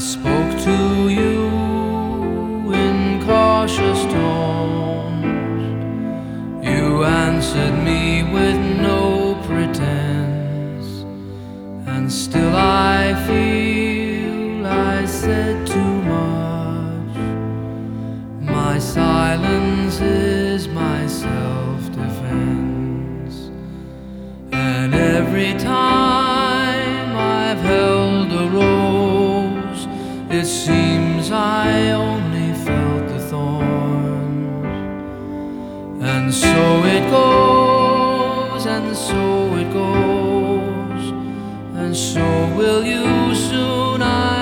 spoke to you in cautious tones. You answered me with no pretense, and still I feel I said too much. My silence is my self-defense, and every time I've held a rose, it seems I only felt the thorns. And so it goes, and so it goes, and so will you soon, I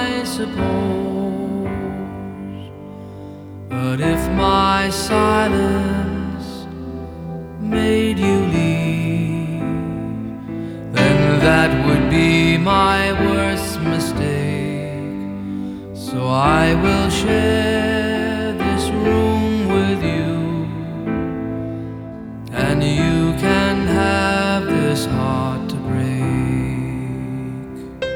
suppose. But if my silence made you leave, then that would be my worst mistake. So I will share this room with you, and you can have this heart to break.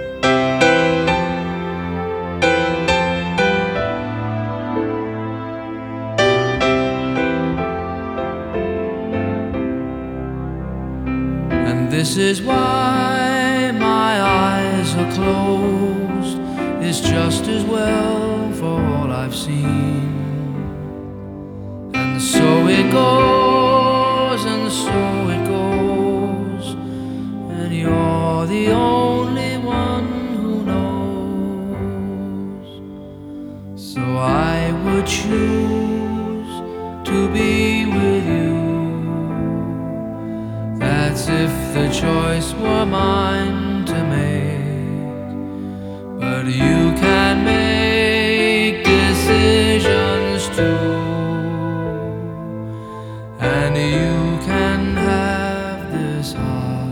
And this is why my eyes are closed. It's just as well for all I've seen. And so it goes, and so it goes, and you're the only one who knows. So I would choose to be with you. That's if the choice were mine to make. But you can make decisions too, and you can have this heart.